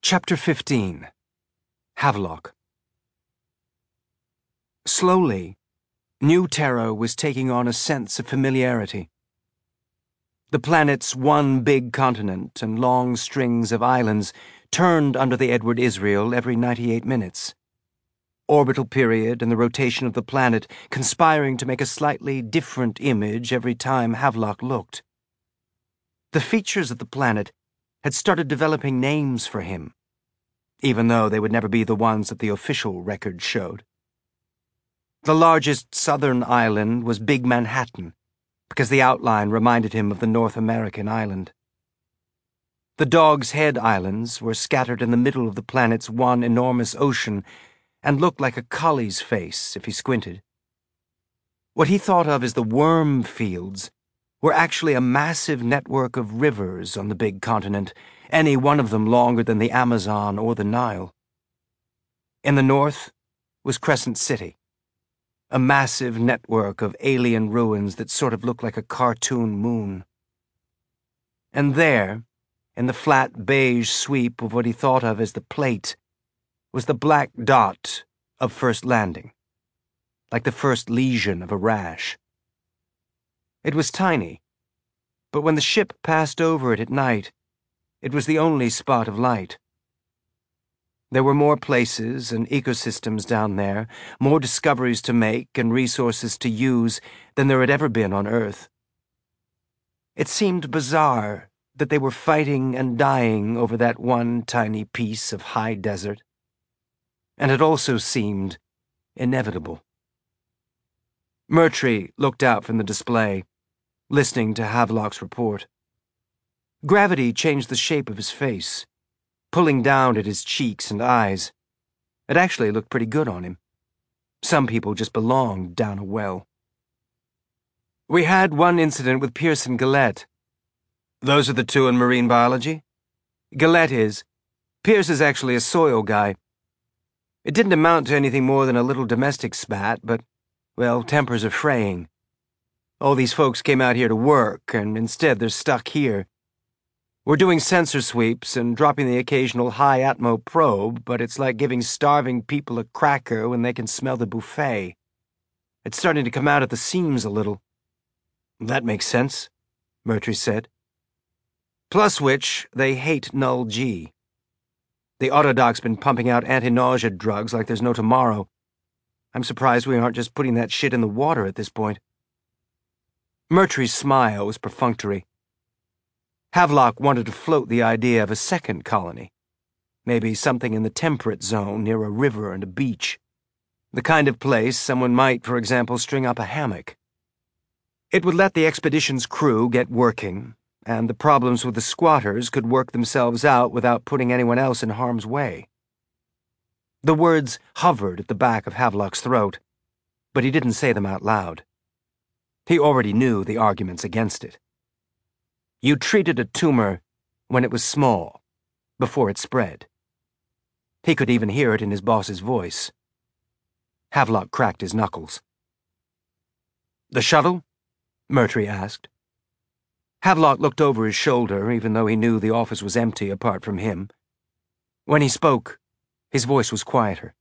Chapter 15. Havelock. Slowly, New Terra was taking on a sense of familiarity. The planet's one big continent and long strings of islands turned under the Edward Israel every 98 minutes. Orbital period and the rotation of the planet conspiring to make a slightly different image every time Havelock looked. The features of the planet had started developing names for him, even though they would never be the ones that the official record showed. The largest southern island was Big Manhattan, because the outline reminded him of the North American island. The Dog's Head Islands were scattered in the middle of the planet's one enormous ocean and looked like a collie's face if he squinted. What he thought of as the worm fields were actually a massive network of rivers on the big continent, any one of them longer than the Amazon or the Nile. In the north was Crescent City, a massive network of alien ruins that sort of looked like a cartoon moon. And there, in the flat beige sweep of what he thought of as the plate, was the black dot of First Landing, like the first lesion of a rash. It was tiny, but when the ship passed over it at night, it was the only spot of light. There were more places and ecosystems down there, more discoveries to make and resources to use than there had ever been on Earth. It seemed bizarre that they were fighting and dying over that one tiny piece of high desert. And it also seemed inevitable. Murtry looked out from the display, listening to Havelock's report. Gravity changed the shape of his face, pulling down at his cheeks and eyes. It actually looked pretty good on him. Some people just belonged down a well. We had one incident with Pierce and Gillette. Those are the two in marine biology? Gillette is. Pierce is actually a soil guy. It didn't amount to anything more than a little domestic spat, but, well, tempers are fraying. All these folks came out here to work, and instead they're stuck here. We're doing sensor sweeps and dropping the occasional high-atmo probe, but it's like giving starving people a cracker when they can smell the buffet. It's starting to come out at the seams a little. That makes sense, Murtry said. Plus which, they hate Null G. The Autodoc's been pumping out anti-nausea drugs like there's no tomorrow. I'm surprised we aren't just putting that shit in the water at this point. Murtry's smile was perfunctory. Havelock wanted to float the idea of a second colony. Maybe something in the temperate zone near a river and a beach. The kind of place someone might, for example, string up a hammock. It would let the expedition's crew get working, and the problems with the squatters could work themselves out without putting anyone else in harm's way. The words hovered at the back of Havelock's throat, but he didn't say them out loud. He already knew the arguments against it. You treated a tumor when it was small, before it spread. He could even hear it in his boss's voice. Havelock cracked his knuckles. The shuttle? Murtry asked. Havelock looked over his shoulder, even though he knew the office was empty apart from him. When he spoke, his voice was quieter.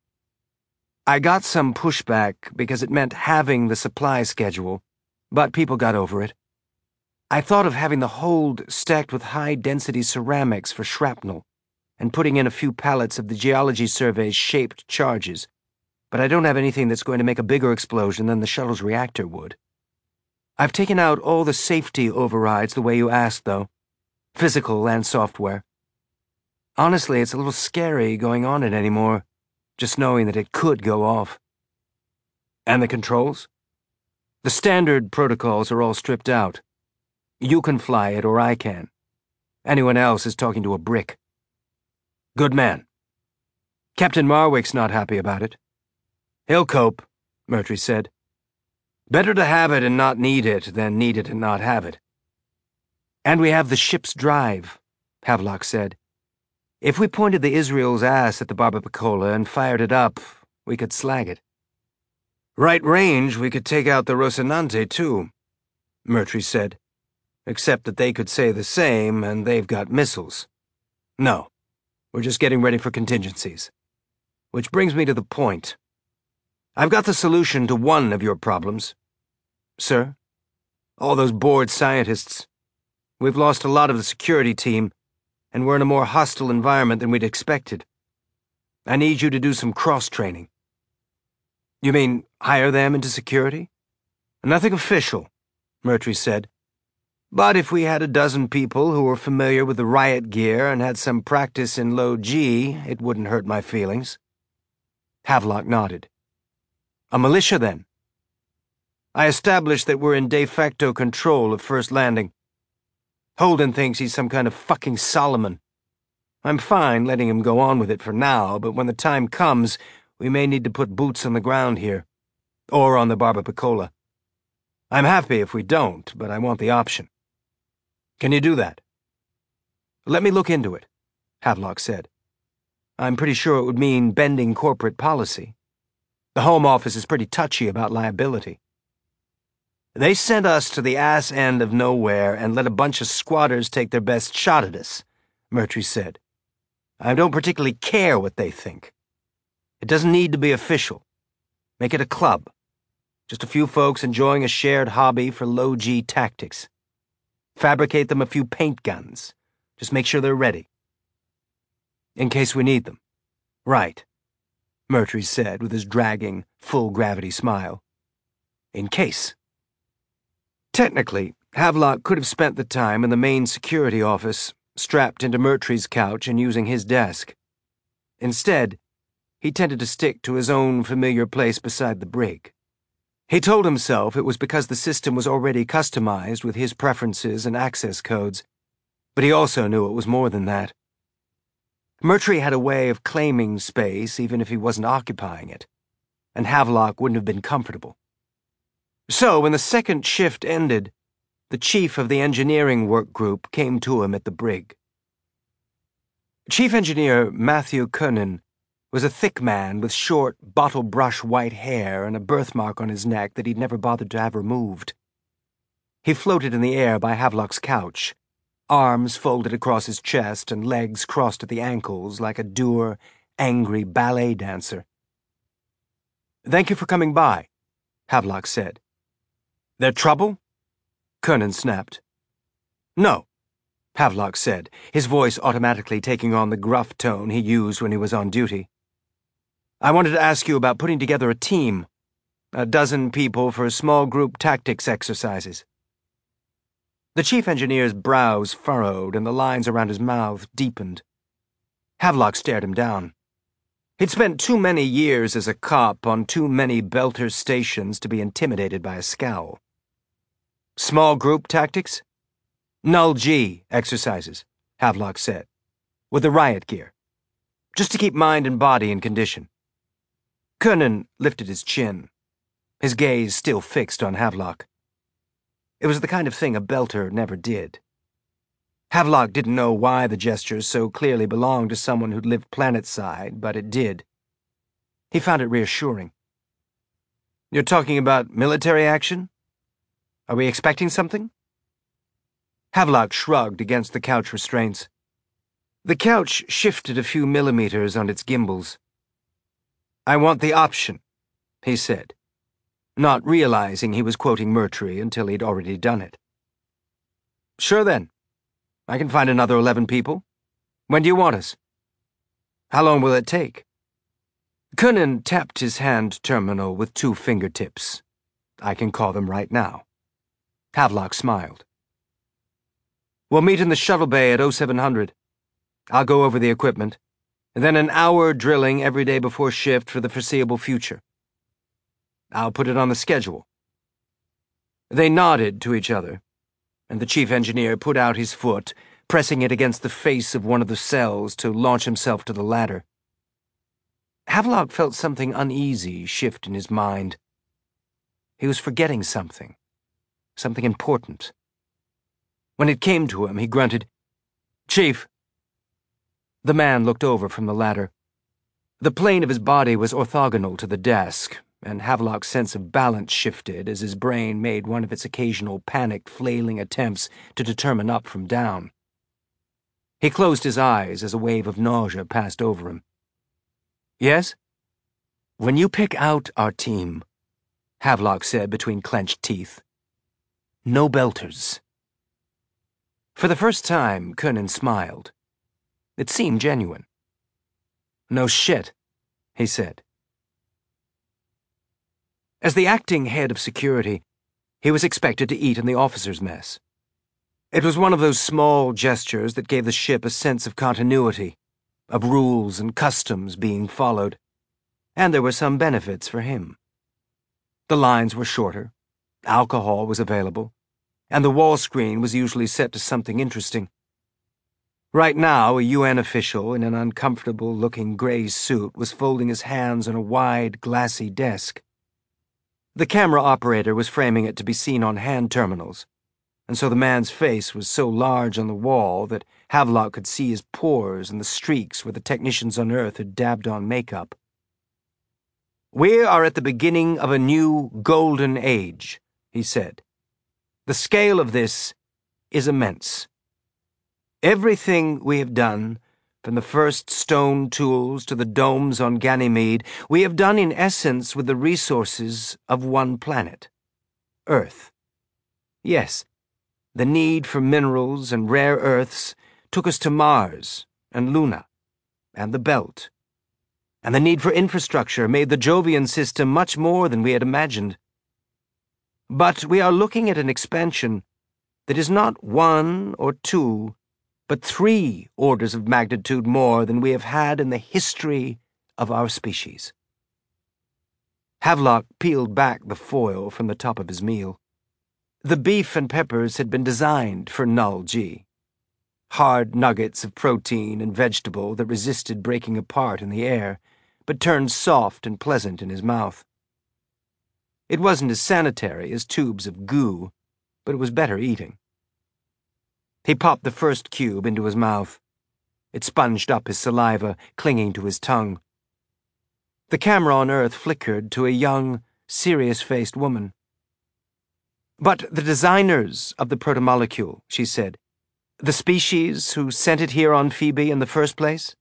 I got some pushback because it meant having the supply schedule, but people got over it. I thought of having the hold stacked with high-density ceramics for shrapnel and putting in a few pallets of the Geology Survey's shaped charges, but I don't have anything that's going to make a bigger explosion than the shuttle's reactor would. I've taken out all the safety overrides the way you asked, though, physical and software. Honestly, it's a little scary going on it anymore, just knowing that it could go off. And the controls? The standard protocols are all stripped out. You can fly it or I can. Anyone else is talking to a brick. Good man. Captain Marwick's not happy about it. He'll cope, Murtry said. Better to have it and not need it than need it and not have it. And we have the ship's drive, Havelock said. If we pointed the Israel's ass at the Barbacola and fired it up, we could slag it. Right range, we could take out the Rocinante, too, Murtry said. Except that they could say the same, and they've got missiles. No, We're just getting ready for contingencies. Which brings me to the point. I've got the solution to one of your problems. Sir? All those bored scientists. We've lost a lot of the security team, and we're in a more hostile environment than we'd expected. I need you to do some cross-training. You mean hire them into security? Nothing official, Murtry said. But if we had a dozen people who were familiar with the riot gear and had some practice in low G, it wouldn't hurt my feelings. Havelock nodded. A militia, then? I established that we're in de facto control of First Landing. Holden thinks he's some kind of fucking Solomon. I'm fine letting him go on with it for now, but when the time comes, we may need to put boots on the ground here. Or on the Barbapicola. I'm happy if we don't, but I want the option. Can you do that? Let me look into it, Havelock said. I'm pretty sure it would mean bending corporate policy. The Home Office is pretty touchy about liability. They sent us to the ass end of nowhere and let a bunch of squatters take their best shot at us, Murtry said. I don't particularly care what they think. It doesn't need to be official. Make it a club. Just a few folks enjoying a shared hobby for low-G tactics. Fabricate them a few paint guns. Just make sure they're ready. In case we need them. Right, Murtry said with his dragging, full-gravity smile. In case. Technically, Havelock could have spent the time in the main security office, strapped into Murtry's couch and using his desk. Instead, he tended to stick to his own familiar place beside the brig. He told himself it was because the system was already customized with his preferences and access codes, but he also knew it was more than that. Murtry had a way of claiming space even if he wasn't occupying it, and Havelock wouldn't have been comfortable. So, when the second shift ended, the chief of the engineering work group came to him at the brig. Chief Engineer Matthew Coonan was a thick man with short, bottle-brush white hair and a birthmark on his neck that he'd never bothered to have removed. He floated in the air by Havelock's couch, arms folded across his chest and legs crossed at the ankles like a dour, angry ballet dancer. "Thank you for coming by," Havelock said. "There trouble?" Coonan snapped. "No," Havelock said, his voice automatically taking on the gruff tone he used when he was on duty. "I wanted to ask you about putting together a team, a dozen people for small group tactics exercises." The chief engineer's brows furrowed and the lines around his mouth deepened. Havelock stared him down. He'd spent too many years as a cop on too many Belter stations to be intimidated by a scowl. "Small group tactics?" "Null G exercises," Havelock said, "with the riot gear. Just to keep mind and body in condition." Coonan lifted his chin, his gaze still fixed on Havelock. It was the kind of thing a Belter never did. Havelock didn't know why the gestures so clearly belonged to someone who'd lived planetside, but it did. He found it reassuring. "You're talking about military action? Are we expecting something?" Havelock shrugged against the couch restraints. The couch shifted a few millimeters on its gimbals. "I want the option," he said, not realizing he was quoting Murtry until he'd already done it. "Sure then. I can find another 11 people. When do you want us? How long will it take?" Coonan tapped his hand terminal with 2 fingertips. "I can call them right now." Havelock smiled. "We'll meet in the shuttle bay at 0700. I'll go over the equipment, and then an hour drilling every day before shift for the foreseeable future. I'll put it on the schedule." They nodded to each other, and the chief engineer put out his foot, pressing it against the face of one of the cells to launch himself to the ladder. Havelock felt something uneasy shift in his mind. He was forgetting something important. When it came to him, he grunted, "Chief." The man looked over from the ladder. The plane of his body was orthogonal to the desk, and Havelock's sense of balance shifted as his brain made one of its occasional panicked, flailing attempts to determine up from down. He closed his eyes as a wave of nausea passed over him. Yes? When you pick out our team, Havelock said between clenched teeth, no belters. For the first time, Kernan smiled. It seemed genuine. No shit, he said. As the acting head of security, he was expected to eat in the officers' mess. It was one of those small gestures that gave the ship a sense of continuity, of rules and customs being followed, and there were some benefits for him. The lines were shorter, alcohol was available, and the wall screen was usually set to something interesting. Right now, a UN official in an uncomfortable-looking gray suit was folding his hands on a wide, glassy desk. The camera operator was framing it to be seen on hand terminals, and so the man's face was so large on the wall that Havelock could see his pores and the streaks where the technicians on Earth had dabbed on makeup. We are at the beginning of a new golden age, he said. The scale of this is immense. Everything we have done, from the first stone tools to the domes on Ganymede, we have done in essence with the resources of one planet, Earth. Yes, the need for minerals and rare earths took us to Mars and Luna and the Belt, and the need for infrastructure made the Jovian system much more than we had imagined. But we are looking at an expansion that is not 1 or 2, but 3 orders of magnitude more than we have had in the history of our species. Havelock peeled back the foil from the top of his meal. The beef and peppers had been designed for Null G. Hard nuggets of protein and vegetable that resisted breaking apart in the air, but turned soft and pleasant in his mouth. It wasn't as sanitary as tubes of goo, but it was better eating. He popped the first cube into his mouth. It sponged up his saliva, clinging to his tongue. The camera on Earth flickered to a young, serious-faced woman. But the designers of the protomolecule, she said, the species who sent it here on Phoebe in the first place?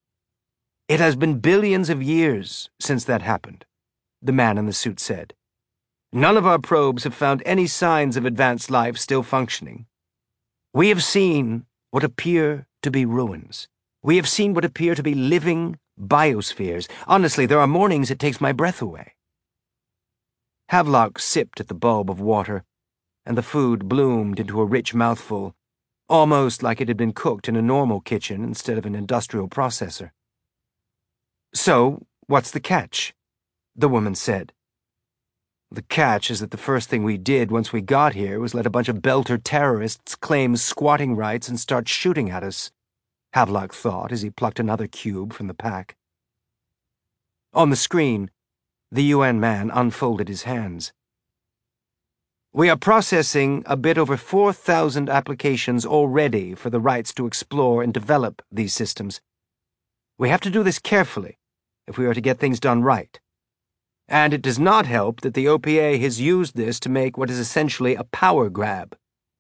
It has been billions of years since that happened, the man in the suit said. None of our probes have found any signs of advanced life still functioning. We have seen what appear to be ruins. We have seen what appear to be living biospheres. Honestly, there are mornings it takes my breath away. Havelock sipped at the bulb of water, and the food bloomed into a rich mouthful, almost like it had been cooked in a normal kitchen instead of an industrial processor. So, what's the catch? The woman said. The catch is that the first thing we did once we got here was let a bunch of belter terrorists claim squatting rights and start shooting at us, Havelock thought as he plucked another cube from the pack. On the screen, the UN man unfolded his hands. We are processing a bit over 4,000 applications already for the rights to explore and develop these systems. We have to do this carefully if we are to get things done right. And it does not help that the OPA has used this to make what is essentially a power grab.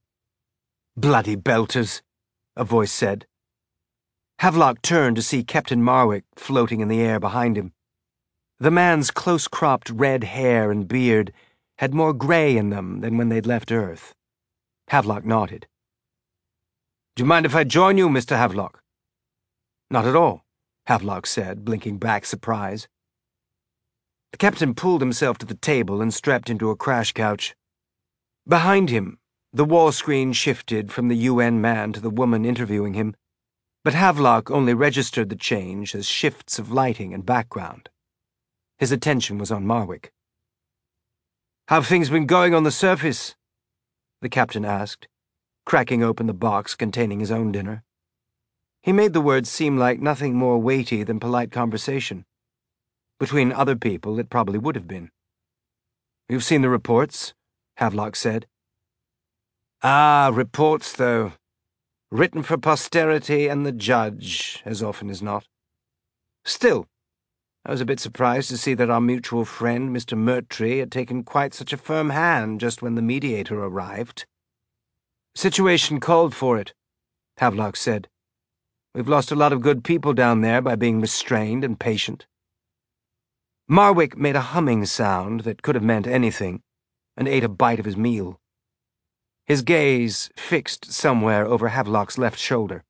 Bloody belters, a voice said. Havelock turned to see Captain Marwick floating in the air behind him. The man's close-cropped red hair and beard had more gray in them than when they'd left Earth. Havelock nodded. Do you mind if I join you, Mr. Havelock? Not at all, Havelock said, blinking back surprise. The captain pulled himself to the table and strapped into a crash couch. Behind him, the wall screen shifted from the UN man to the woman interviewing him, but Havelock only registered the change as shifts of lighting and background. His attention was on Marwick. How've things been going on the surface? The captain asked, cracking open the box containing his own dinner. He made the words seem like nothing more weighty than polite conversation. Between other people, it probably would have been. You've seen the reports, Havelock said. Ah, reports, though. Written for posterity and the judge, as often as not. Still, I was a bit surprised to see that our mutual friend, Mr. Murtry, had taken quite such a firm hand just when the mediator arrived. Situation called for it, Havelock said. We've lost a lot of good people down there by being restrained and patient." Marwick made a humming sound that could have meant anything, and ate a bite of his meal. His gaze fixed somewhere over Havelock's left shoulder.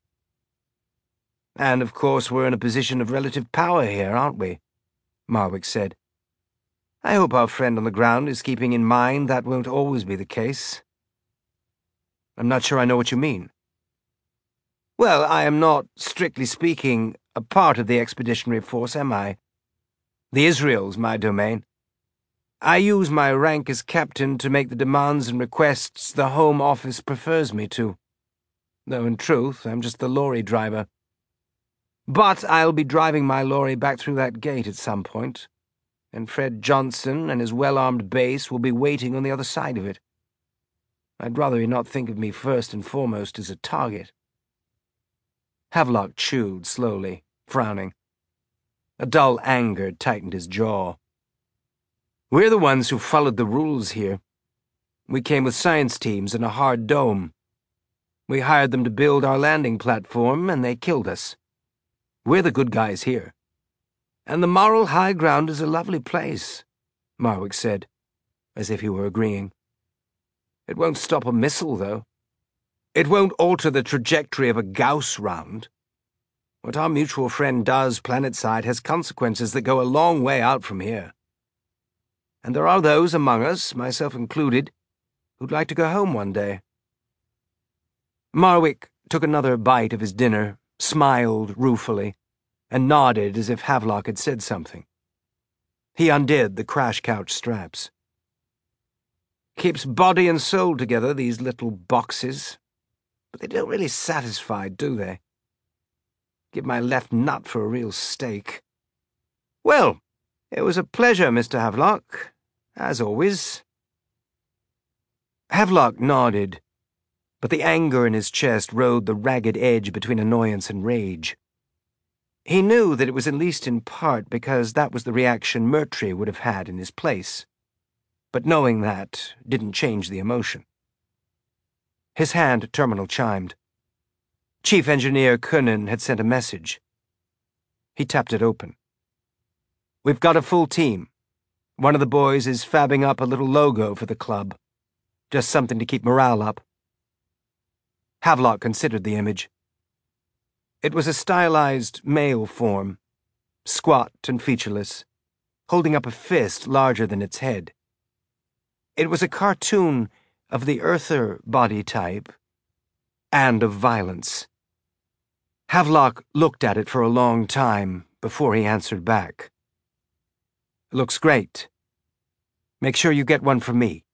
"And of course we're in a position of relative power here, aren't we?" Marwick said. "I hope our friend on the ground is keeping in mind that won't always be the case." "I'm not sure I know what you mean." "Well, I am not, strictly speaking, a part of the expeditionary force, am I? The Israel's my domain. I use my rank as captain to make the demands and requests the Home Office prefers me to, though in truth I'm just the lorry driver. But I'll be driving my lorry back through that gate at some point, and Fred Johnson and his well-armed base will be waiting on the other side of it. I'd rather he not think of me first and foremost as a target." Havelock chewed slowly, frowning. A dull anger tightened his jaw. "We're the ones who followed the rules here. We came with science teams and a hard dome. We hired them to build our landing platform, and they killed us. We're the good guys here. And the moral high ground is a lovely place," Marwick said, as if he were agreeing. "It won't stop a missile, though. It won't alter the trajectory of a Gauss round. What our mutual friend does planetside has consequences that go a long way out from here. And there are those among us, myself included, who'd like to go home one day." Marwick took another bite of his dinner, smiled ruefully, and nodded as if Havelock had said something. He undid the crash couch straps. "Keeps body and soul together, these little boxes. But they don't really satisfy, do they? Give my left nut for a real steak. Well, it was a pleasure, Mr. Havelock, as always." Havelock nodded, but the anger in his chest rode the ragged edge between annoyance and rage. He knew that it was at least in part because that was the reaction Murtry would have had in his place, but knowing that didn't change the emotion. His hand terminal chimed. Chief Engineer Coonan had sent a message. He tapped it open. "We've got a full team. One of the boys is fabbing up a little logo for the club. Just something to keep morale up." Havelock considered the image. It was a stylized male form, squat and featureless, holding up a fist larger than its head. It was a cartoon of the Earther body type and of violence. Havelock looked at it for a long time before he answered back. "Looks great. Make sure you get one for me."